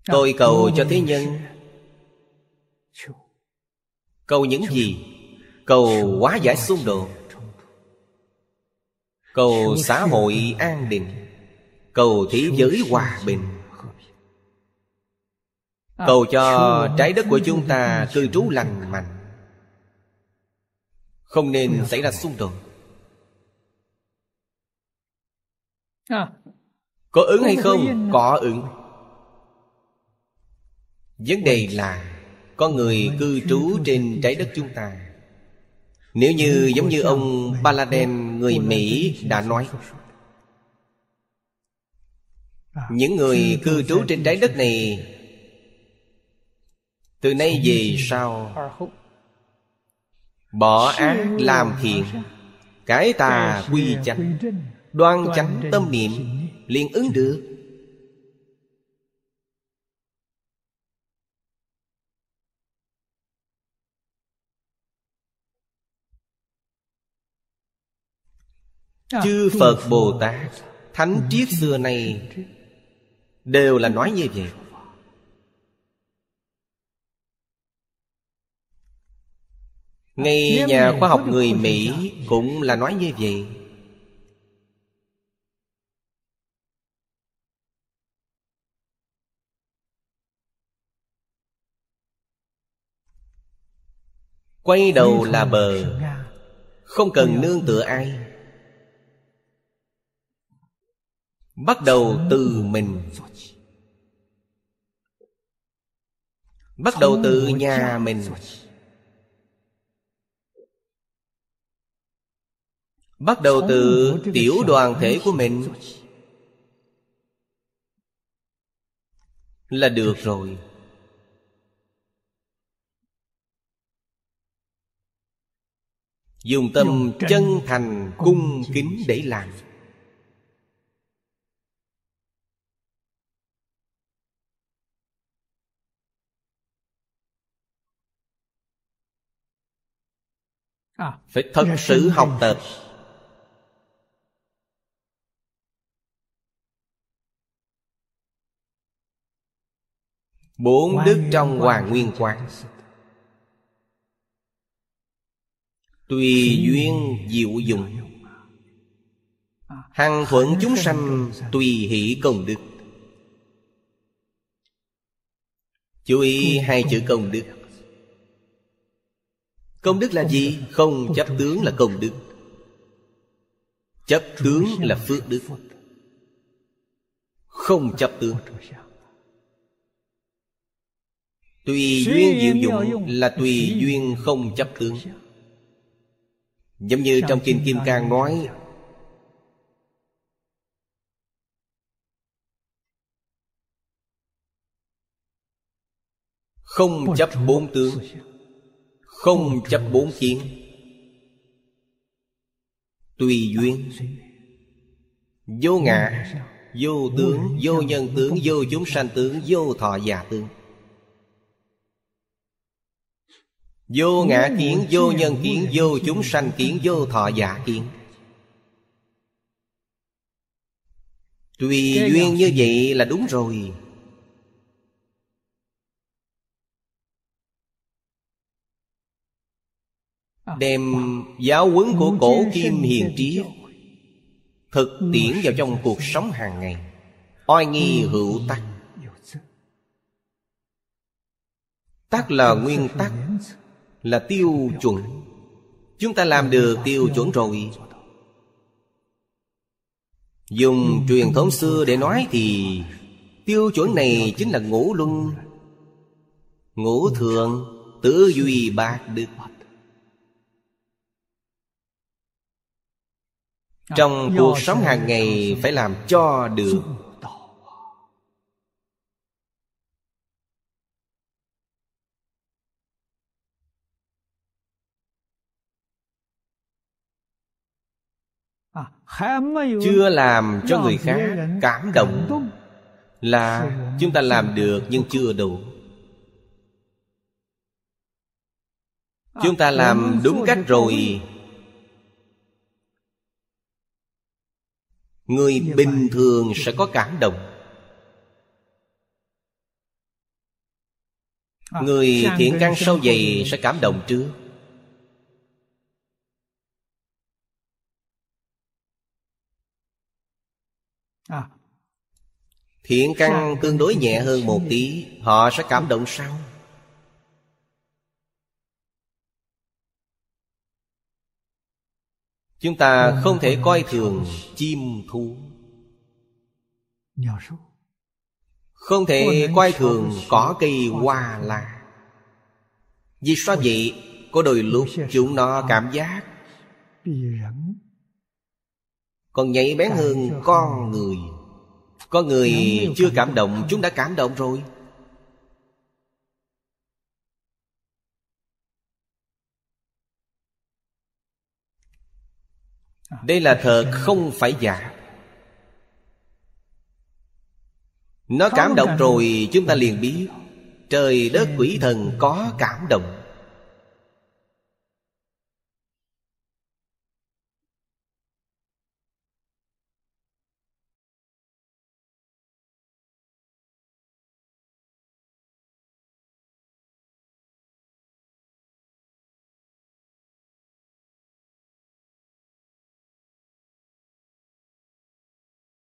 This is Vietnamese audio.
Tôi cầu cho thế nhân. Cầu những gì? Cầu hóa giải xung đột, cầu xã hội an định, cầu thế giới hòa bình, cầu cho trái đất của chúng ta cư trú lành mạnh, không nên xảy ra xung đột. Có ứng hay không? Có ứng. Vấn đề là có người cư trú trên trái đất chúng ta. Nếu như giống như ông Paladin người Mỹ đã nói, những người cư trú trên trái đất này từ nay về sau bỏ ác làm thiện, cải tà quy chánh, đoan chánh tâm niệm, liền ứng được. Chư Phật Bồ Tát, Thánh Triết xưa nay đều là nói như vậy. Ngay nhà khoa học người Mỹ cũng là nói như vậy. Quay đầu là bờ, không cần nương tựa ai. Bắt đầu từ mình, bắt đầu từ nhà mình, bắt đầu từ tiểu đoàn thể của mình là được rồi. Dùng tâm chân thành cung kính để làm. Phải thật sự học tập. Bốn đức trong Hoàn Nguyên Quán: tùy duyên diệu dụng, hằng thuận chúng sanh, tùy hỷ công đức. Chú ý hai chữ công đức. Công đức là gì? Không chấp tướng là công đức. Chấp tướng là phước đức. Không chấp tướng. Tùy duyên diệu dụng là tùy duyên không chấp tướng. Giống như trong Kinh Kim Cang nói, không chấp bốn tướng, không chấp bốn kiến, tùy duyên, vô ngã, vô tướng, vô nhân tướng, vô chúng sanh tướng, vô thọ già tướng. Vô ngã kiến, vô nhân kiến, vô chúng sanh kiến, vô thọ giả kiến. Tùy duyên như vậy là đúng rồi. Đem giáo huấn của cổ kim hiền triết thực tiễn vào trong cuộc sống hàng ngày. Oai nghi hữu tắc. Tắc là nguyên tắc, là tiêu chuẩn. Chúng ta làm được tiêu chuẩn rồi. Dùng truyền thống xưa để nói thì tiêu chuẩn này chính là ngũ luân, ngũ thượng, tứ duy bát đức. Trong cuộc sống hàng ngày phải làm cho được. Chưa làm cho người khác cảm động là chúng ta làm được nhưng chưa đủ. Chúng ta làm đúng cách rồi, người bình thường sẽ có cảm động. Người thiện căn sâu dày sẽ cảm động trước. Thiện căn tương đối nhẹ hơn một tí, họ sẽ cảm động sau. Chúng ta không thể coi thường chim thú, không thể coi thường cỏ cây hoa lá. Vì sao vậy? Có đôi lúc chúng nó cảm giác còn nhạy bén hơn con người. Con người chưa cảm động, chúng đã cảm động rồi. Đây là thật, không phải giả. Nó cảm động rồi chúng ta liền biết trời đất quỷ thần có cảm động.